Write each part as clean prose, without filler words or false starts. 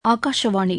ஆகாஷவாணி.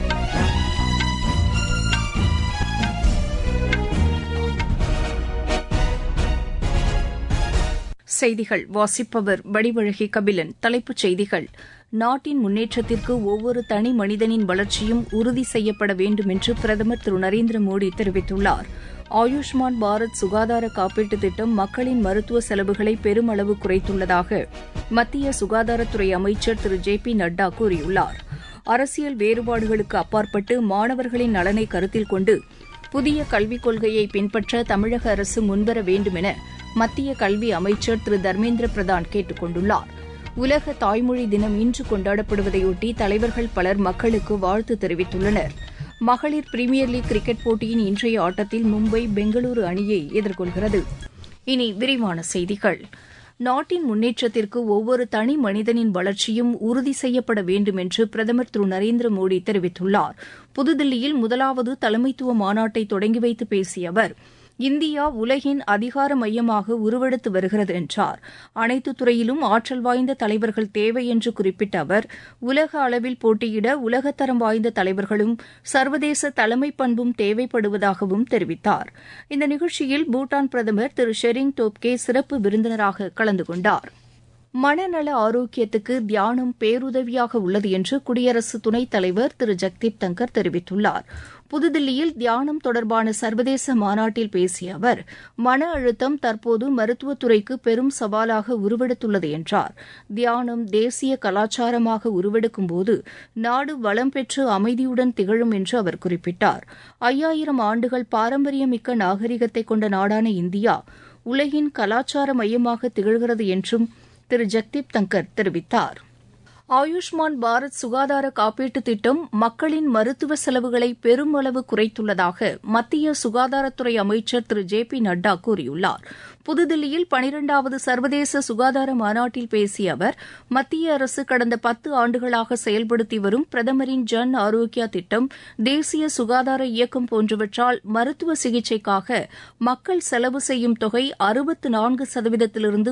செய்திகள் வாசிப்பவர் வடிவழகி கபிலன். தலைப்புச் செய்திகள்: நாட்டின் முன்னேற்றத்திற்கு ஒவ்வொரு தனி மனிதனின் வளர்ச்சியும் உறுதி செய்யப்பட வேண்டும் என்று பிரதமர் திரு நரேந்திர மோடி தெரிவித்துள்ளார். ஆயுஷ்மான் பாரத் சுகாதார காப்பீட்டுத் திட்டம் மக்களின் மருத்துவ செலவுகளை பெருமளவு குறைத்துள்ளதாக மத்திய சுகாதாரத்துறை அமைச்சர் திரு ஜே.பி. நட்டா கூறியுள்ளார். அரசியல் வேறுபாடுகளுக்கு அப்பாற்பட்டு மாணவர்களின் நலனை கருத்தில் கொண்டு புதிய கல்விக் கொள்கையை பின்பற்ற தமிழக அரசு முன்வர வேண்டும் என மத்திய கல்வி அமைச்சர் திரு தர்மேந்திர பிரதான் கேட்டுக் கொண்டுள்ளார். உலக தாய்மொழி தினம் இன்று கொண்டாடப்படுவதையொட்டி தலைவர்கள் பலர் மக்களுக்கு வாழ்த்து தெரிவித்துள்ளனர். மகளிர் பிரீமியர் லீக் கிரிக்கெட் போட்டியின் இன்றைய ஆட்டத்தில் மும்பை பெங்களூரு அணியை எதிர்கொள்கிறது. இனி விரிவான செய்திகள். நாட்டின் முன்னேற்றத்திற்கு ஒவ்வொரு தனி மனிதனின் வளர்ச்சியும் உறுதி செய்யப்பட வேண்டும் என்று பிரதமர் திரு நரேந்திர மோடி தெரிவித்துள்ளார். புதுதில்லியில் முதலாவது தலைமைத்துவ மாநாட்டை தொடங்கி வைத்து பேசிய அவர், இந்தியா உலகின் அதிகார மையமாக உருவெடுத்து வருகிறது என்றார். அனைத்து துறையிலும் ஆற்றல் வாய்ந்த தலைவர்கள் தேவை என்று குறிப்பிட்ட அவர், உலக அளவில் போட்டியிட உலகத்தரம் வாய்ந்த தலைவர்களும் சர்வதேச தலைமை பண்பும் தேவைப்படுவதாகவும் தெரிவித்தார். இந்த நிகழ்ச்சியில் பூட்டான் பிரதமர் திரு ஷெரிங் டோப்கே சிறப்பு விருந்தினராக கலந்து கொண்டார். மனநல ஆரோக்கியத்துக்கு தியானம் பேருதவியாக உள்ளது என்று குடியரசு துணைத் தலைவர் திரு ஜெக்தீப் தங்கர் தெரிவித்துள்ளார். புதுதில்லியில் தியானம் தொடர்பான சர்வதேச மாநாட்டில் பேசிய அவர், மன அழுத்தம் தற்போது மருத்துவத்துறைக்கு பெரும் சவாலாக உருவெடுத்துள்ளது என்றார். தியானம் தேசிய கலாச்சாரமாக உருவெடுக்கும்போது நாடு வளம் பெற்று அமைதியுடன் திகழும் என்று அவர் குறிப்பிட்டார். 5000 ஆண்டுகள் பாரம்பரியமிக்க நாகரிகத்தை கொண்ட நாடான இந்தியா உலகின் கலாச்சார மையமாக திகழ்கிறது என்றும் திரு ஜெக்தீப் தங்கர் தெரிவித்தார். ஆயுஷ்மான் பாரத் சுகாதார காப்பீட்டுத் திட்டம் மக்களின் மருத்துவ செலவுகளை பெருமளவு குறைத்துள்ளதாக மத்திய சுகாதாரத்துறை அமைச்சர் திரு ஜே.பி. நட்டா கூறியுள்ளார். புதுதில்லியில் 12வது சர்வதேச சுகாதார மாநாட்டில் பேசிய அவர், மத்திய அரசு கடந்த 10 ஆண்டுகளாக செயல்படுத்தி வரும் பிரதமரின் ஜன் ஆரோக்கியா திட்டம், தேசிய சுகாதார இயக்கம் போன்றவற்றால் மருத்துவ சிகிச்சைக்காக மக்கள் செலவு செய்யும் தொகை 64%லிருந்து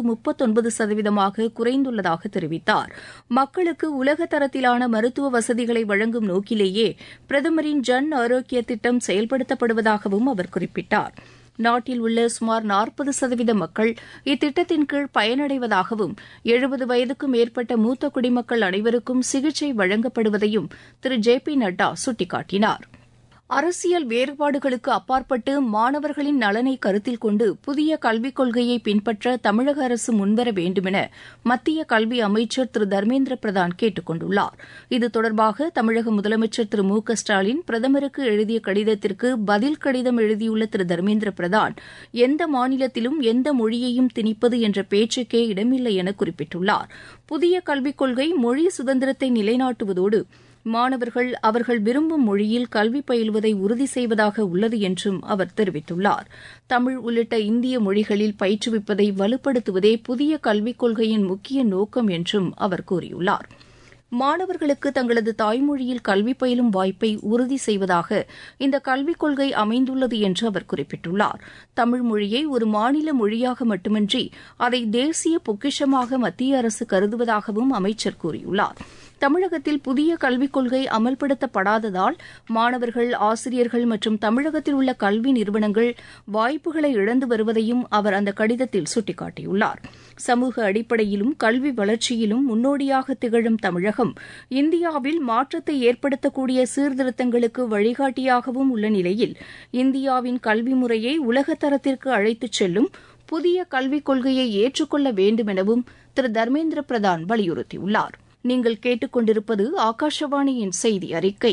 39%ஆக குறைந்துள்ளதாக தெரிவித்தார். மக்களுக்கு உலக தரத்திலான மருத்துவ வசதிகளை வழங்கும் நோக்கிலேயே பிரதமரின் ஜன் ஆரோக்கிய திட்டம் செயல்படுத்தப்படுவதாகவும் அவர் குறிப்பிட்டார். நாட்டில் உள்ள சுமார் 40% மக்கள் இத்திட்டத்தின் கீழ் பயனடைவதாகவும் 70 வயதுக்கும் மேற்பட்ட மூத்த குடிமக்கள் அனைவருக்கும் சிகிச்சை வழங்கப்படுவதையும் திரு ஜே.பி. நட்டா சுட்டிக்காட்டினார். அரசியல் வேறுபாடுகளுக்கு அப்பாற்பட்டு மாணவர்களின் நலனை கருத்தில் கொண்டு புதிய கல்விக் கொள்கையை பின்பற்ற தமிழக அரசு முன்வர வேண்டுமென மத்திய கல்வி அமைச்சர் திரு தர்மேந்திர பிரதான் கேட்டுக் கொண்டுள்ளார். இது தொடர்பாக தமிழக முதலமைச்சர் திரு மு.க. ஸ்டாலின் பிரதமருக்கு எழுதிய கடிதத்திற்கு பதில் கடிதம் எழுதியுள்ள திரு தர்மேந்திர பிரதான், எந்த மாநிலத்திலும் எந்த மொழியையும் திணிப்பது என்ற பேச்சுக்கே இடமில்லை என குறிப்பிட்டுள்ளார். புதிய கல்விக் கொள்கை மொழி சுதந்திரத்தை நிலைநாட்டுவதோடு மாணவர்கள் அவர்கள் விரும்பும் மொழியில் கல்வி பயில்வதை உறுதி செய்வதாக உள்ளது என்றும் அவர் தெரிவித்துள்ளார். தமிழ் உள்ளிட்ட இந்திய மொழிகளில் பயிற்றுவிப்பதை வலுப்படுத்துவதே புதிய கல்விக் கொள்கையின் முக்கிய நோக்கம் என்றும் அவர் கூறியுள்ளார். மாணவர்களுக்கு தங்களது தாய்மொழியில் கல்வி பயிலும் வாய்ப்பை உறுதி செய்வதாக இந்த கல்விக் கொள்கை அமைந்துள்ளது என்று அவர் குறிப்பிட்டுள்ளார். தமிழ் மொழியை ஒரு மாநில மொழியாக மட்டுமின்றி அதை தேசிய பொக்கிஷமாக மத்திய அரசு கருதுவதாகவும் அமைச்சர் கூறியுள்ளார். தமிழகத்தில் புதிய கல்விக் கொள்கை அமல்படுத்தப்படாததால் மாணவர்கள், ஆசிரியர்கள் மற்றும் தமிழகத்தில் உள்ள கல்வி நிறுவனங்கள் வாய்ப்புகளை இழந்து வருவதையும் அவர் அந்த கடிதத்தில் சுட்டிக்காட்டியுள்ளார். சமூக அடிப்படையிலும் கல்வி வளர்ச்சியிலும் முன்னோடியாக திகழும் தமிழகம் இந்தியாவில் மாற்றத்தை ஏற்படுத்தக்கூடிய சீர்திருத்தங்களுக்கு வழிகாட்டியாகவும் உள்ள நிலையில் இந்தியாவின் கல்வி முறையை உலகத்தரத்திற்கு அழைத்துச் செல்லும் புதிய கல்விக் கொள்கையை ஏற்றுக்கொள்ள வேண்டும் எனவும் திரு தர்மேந்திர பிரதான் வலியுறுத்தியுள்ளார். நீங்கள் கேட்டுக்கொண்டிருப்பது ஆகாஷவாணியின் செய்தி அறிக்கை.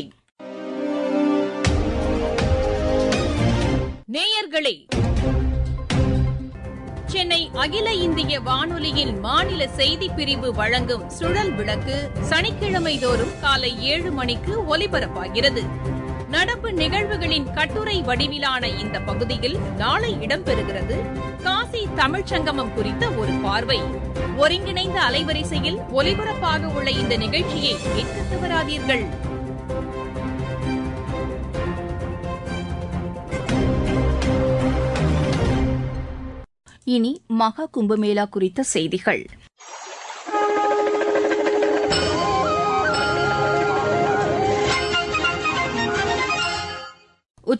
நேயர்களே, சென்னை அகில இந்திய வானொலியின் மாநில செய்திப் பிரிவு வழங்கும் சுழல் விளக்கு சனிக்கிழமை தோறும் காலை 7 மணிக்கு ஒலிபரப்பாகிறது. நடப்பு நிகழ்வுகளின் கட்டுரை வடிவிலான இந்த பகுதியில் நாளை இடம்பெறுகிறது காசி தமிழ்ச்சங்கமம் குறித்த ஒரு பார்வை. ஒருங்கிணைந்த அலைவரிசையில் ஒலிபரப்பாக உள்ள இந்த நிகழ்ச்சியை கேட்க தவறாதீர்கள். இனி மகா கும்பமேளா குறித்த செய்திகள்.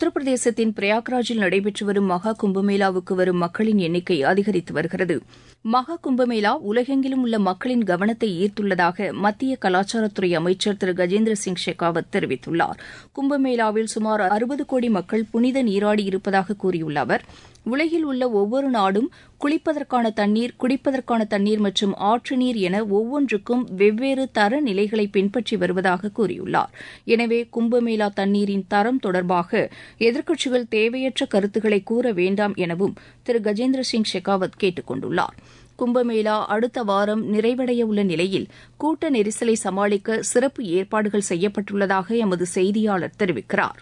உத்தரப்பிரதேசத்தின் பிரயாக்ராஜில் நடைபெற்று வரும் மகா கும்பமேளாவுக்கு வரும் மக்களின் எண்ணிக்கை அதிகரித்து வருகிறது. மகா கும்பமேளா உலகெங்கிலும் உள்ள மக்களின் கவனத்தை ஈர்த்துள்ளதாக மத்திய கலாச்சாரத்துறை அமைச்சர் திரு கஜேந்திர சிங் ஷெகாவத் தெரிவித்துள்ளார். கும்பமேளாவில் சுமார் 60 கோடி மக்கள் புனித நீராடி இருப்பதாக கூறியுள்ள அவர், உலகில் உள்ள ஒவ்வொரு நாடும் குளிப்பதற்கான தண்ணீர், குடிப்பதற்கான தண்ணீர் மற்றும் ஆற்று நீர் என ஒவ்வொன்றுக்கும் வெவ்வேறு தர நிலைகளை பின்பற்றி வருவதாக கூறியுள்ளார். எனவே கும்பமேளா தண்ணீரின் தரம் தொடர்பாக எதிர்க்கட்சிகள் தேவையற்ற கருத்துக்களை கூற வேண்டாம் எனவும் திரு கஜேந்திர சிங் ஷெகாவத் கேட்டுக் கொண்டுள்ளார். கும்பமேளா அடுத்த வாரம் நிறைவடைய உள்ள நிலையில் கூட்ட நெரிசலை சமாளிக்க சிறப்பு ஏற்பாடுகள் செய்யப்பட்டுள்ளதாக எமது செய்தியாளர் தெரிவிக்கிறார்.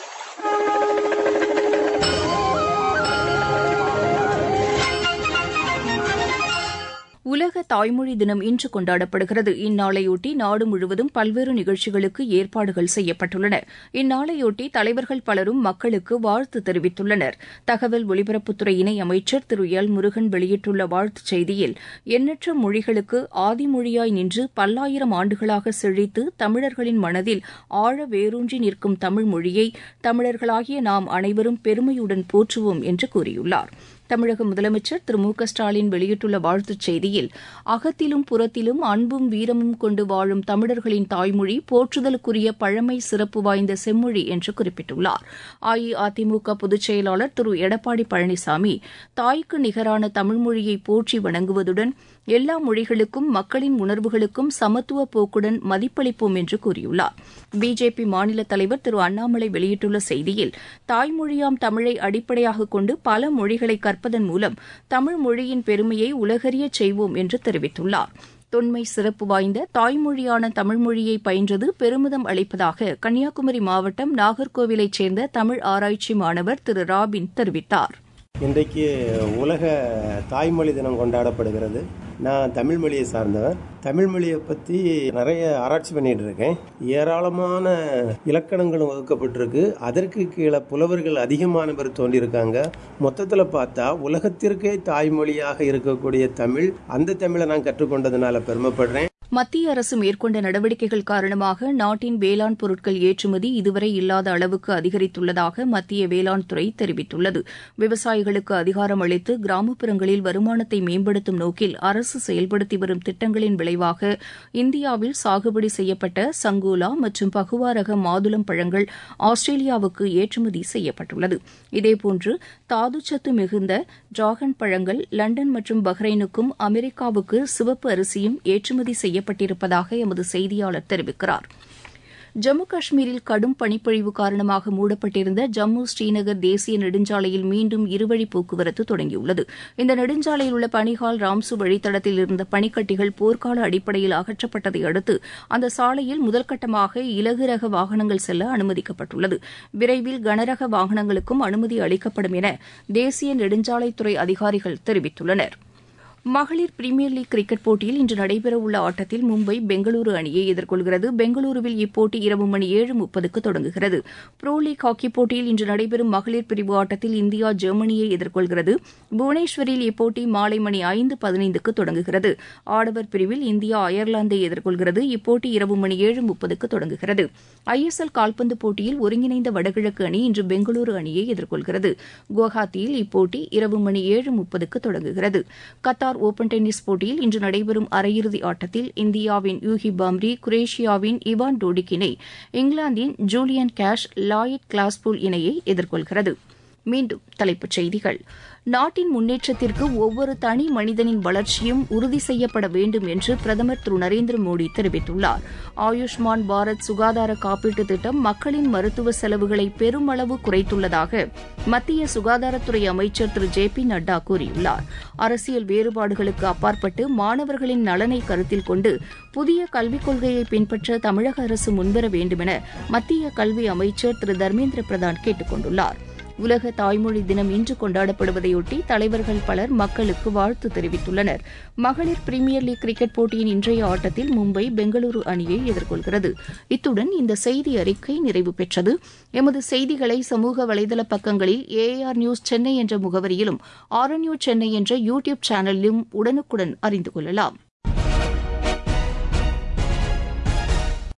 உலக தாய்மொழி தினம் இன்று கொண்டாடப்படுகிறது. இந்நாளையொட்டி நாடு முழுவதும் பல்வேறு நிகழ்ச்சிகளுக்கு ஏற்பாடுகள் செய்யப்பட்டுள்ளன. இந்நாளையொட்டி தலைவர்கள் பலரும் மக்களுக்கு வாழ்த்து தெரிவித்துள்ளனர். தகவல் ஒலிபரப்புத்துறை இணை அமைச்சர் திரு எல் முருகன் வெளியிட்டுள்ள வாழ்த்துச் செய்தியில், எண்ணற்ற மொழிகளுக்கு ஆதிமொழியாய் நின்று பல்லாயிரம் ஆண்டுகளாக செழித்து தமிழர்களின் மனதில் ஆழ வேரூன்றி நிற்கும் தமிழ் மொழியை தமிழர்களாகிய நாம் அனைவரும் பெருமையுடன் போற்றுவோம் என்று கூறியுள்ளார். தமிழக முதலமைச்சர் திரு மு க ஸ்டாலின் வெளியிட்டுள்ள வாழ்த்துச் செய்தியில், அகத்திலும் புறத்திலும் அன்பும் வீரமும் கொண்டு வாழும் தமிழர்களின் தாய்மொழி போற்றுதலுக்குரிய பழமை சிறப்பு வாய்ந்த செம்மொழி என்று குறிப்பிட்டுள்ளார். அஇஅதிமுக பொதுச் செயலாளர் திரு எடப்பாடி பழனிசாமி, தாய்க்கு நிகரான தமிழ்மொழியை போற்றி வணங்குவதுடன் எல்லா மொழிகளுக்கும் மக்களின் உணர்வுகளுக்கும் சமத்துவ போக்குடன் மதிப்பளிப்போம் என்று கூறியுள்ளார். பிஜேபி மாநில தலைவர் திரு அண்ணாமலை வெளியிட்டுள்ள செய்தியில், தாய்மொழியாம் தமிழை அடிப்படையாக கொண்டு பல மொழிகளை கற்பதன் மூலம் தமிழ் மொழியின் பெருமையை உலகறியச் செய்வோம் என்று தெரிவித்துள்ளார். தொன்மை சிறப்பு வாய்ந்த தாய்மொழியான தமிழ்மொழியை பயின்றது பெருமிதம் அளிப்பதாக கன்னியாகுமரி மாவட்டம் நாகர்கோவிலைச் சேர்ந்த தமிழ் ஆராய்ச்சி மாணவர் திரு ராபின் தெரிவித்தார். இன்றைக்கு உலக தாய்மொழி தினம் கொண்டாடப்படுகிறது. நான் தமிழ் மொழியை சார்ந்தவர். தமிழ் மொழியை பற்றி நிறைய ஆராய்ச்சி பண்ணிட்டு இருக்கேன். ஏராளமான இலக்கணங்களும் ஒதுக்கப்பட்டிருக்கு. அதற்கு கீழே புலவர்கள் அதிகமான பேர் தோன்றியிருக்காங்க. மொத்தத்தில் பார்த்தா உலகத்திற்கே தாய்மொழியாக இருக்கக்கூடிய தமிழ், அந்த தமிழை நான் கற்றுக்கொண்டதுனால பெருமைப்படுறேன். மத்திய அரசு மேற்கொண்ட நடவடிக்கைகள் காரணமாக நாட்டின் வேளாண் பொருட்கள் ஏற்றுமதி இதுவரை இல்லாத அளவுக்கு அதிகரித்துள்ளதாக மத்திய வேளாண் துறை தெரிவித்துள்ளது. விவசாயிகளுக்கு அதிகாரம் அளித்து கிராமப்புறங்களில் வருமானத்தை மேம்படுத்தும் நோக்கில் அரசு செயல்படுத்தி வரும் திட்டங்களின் விளைவாக இந்தியாவில் சாகுபடி செய்யப்பட்ட சங்கோலா மற்றும் பகுவா ரக மாதுளம் பழங்கள் ஆஸ்திரேலியாவுக்கு ஏற்றுமதி செய்யப்பட்டுள்ளது. இதேபோன்று தாதுச்சத்து மிகுந்த டிராகன் பழங்கள் லண்டன் மற்றும் பஹ்ரைனுக்கும் அமெரிக்காவுக்கு சிவப்பு அரிசியும் ஏற்றுமதி செய்யப்பட்டிருப்பதாக எமது செய்தியாளர் தெரிவிக்கிறார். ஜம்மு காஷ்மீரில் கடும் பனிப்பொழிவு காரணமாக மூடப்பட்டிருந்த ஜம்மு ஸ்ரீநகர் தேசிய நெடுஞ்சாலையில் மீண்டும் இருவழி போக்குவரத்து தொடங்கியுள்ளது. இந்த நெடுஞ்சாலையில் உள்ள பனிஹால் ராம்சு வழித்தடத்தில் இருந்த பனிக்கட்டிகள் போர்க்கால அடிப்படையில் அகற்றப்பட்டதை அடுத்து அந்த சாலையில் முதல்கட்டமாக இலகு ரக வாகனங்கள் செல்ல அனுமதிக்கப்பட்டுள்ளது. விரைவில் கனரக வாகனங்களுக்கும் அனுமதி அளிக்கப்படும் என தேசிய நெடுஞ்சாலைத்துறை அதிகாரிகள் தெரிவித்துள்ளனர். மகளிர் பிரீமியர் லீக் கிரிக்கெட் போட்டியில் இன்று நடைபெறவுள்ள ஆட்டத்தில் மும்பை பெங்களூரு அணியை எதிர்கொள்கிறது. பெங்களூருவில் இப்போட்டி இரவு மணி 7:30க்கு தொடங்குகிறது. புரோ லீக் ஹாக்கி போட்டியில் இன்று நடைபெறும் மகளிர் பிரிவு ஆட்டத்தில் இந்தியா ஜெர்மனியை எதிர்கொள்கிறது. புவனேஸ்வரில் இப்போட்டி மாலை மணி 5:15க்கு தொடங்குகிறது. ஆடவர் பிரிவில் இந்தியா அயர்லாந்தை எதிர்கொள்கிறது. இப்போட்டி இரவு மணி 7:30க்கு தொடங்குகிறது. ஐஎஸ்எல் கால்பந்து போட்டியில் ஒருங்கிணைந்த வடகிழக்கு அணி இன்று பெங்களூரு அணியை எதிர்கொள்கிறது. குவஹாத்தியில் இப்போட்டி இரவு மணி 7:30க்கு தொடங்குகிறது. கத்தார் ஓபன் டென்னிஸ் போட்டியில் இன்று நடைபெறும் அரையிறுதி ஆட்டத்தில் இந்தியாவின் யூகி பாம்ரி, குரேஷியாவின் இவான் டோடிக் இணை இங்கிலாந்தின் ஜூலியன் கேஷ், லாயிட் கிளாஸ்பூல் இணையை எதிர்கொள்கிறது. மீண்டும் தலைப்புச் செய்திகள். நாட்டின் முன்னேற்றத்திற்கு ஒவ்வொரு தனி மனிதனின் வளர்ச்சியும் உறுதி செய்யப்பட வேண்டும் என்று பிரதமர் திரு நரேந்திர மோடி தெரிவித்துள்ளார். ஆயுஷ்மான் பாரத் சுகாதார காப்பீட்டுத் திட்டம் மக்களின் மருத்துவ செலவுகளை பெருமளவு குறைத்துள்ளதாக மத்திய சுகாதாரத்துறை அமைச்சர் திரு ஜே பி நட்டா கூறியுள்ளார். அரசியல் வேறுபாடுகளுக்கு அப்பாற்பட்டு மாணவர்களின் நலனை கருத்தில் கொண்டு புதிய கல்விக் கொள்கையை பின்பற்ற தமிழக அரசு முன்வர வேண்டும் என மத்திய கல்வி அமைச்சர் திரு தர்மேந்திர பிரதான் கேட்டுக் கொண்டுள்ளார். உலக தாய்மொழி தினம் இன்று கொண்டாடப்படுவதையொட்டி தலைவர்கள் பலர் மக்களுக்கு வாழ்த்து தெரிவித்துள்ளனர். மகளிர் பிரீமியர் லீக் கிரிக்கெட் போட்டியின் இன்றைய ஆட்டத்தில் மும்பை பெங்களூரு அணியை எதிர்கொள்கிறது. இத்துடன் இந்த செய்தி அறிக்கை நிறைவு பெற்றது. எமது செய்திகளை சமூக வலைதள பக்கங்களில் AR நியூஸ் சென்னை என்ற முகவரியிலும் RNU சென்னை என்ற யூடியூப் சேனலிலும் உடனுக்குடன் அறிந்து கொள்ளலாம்.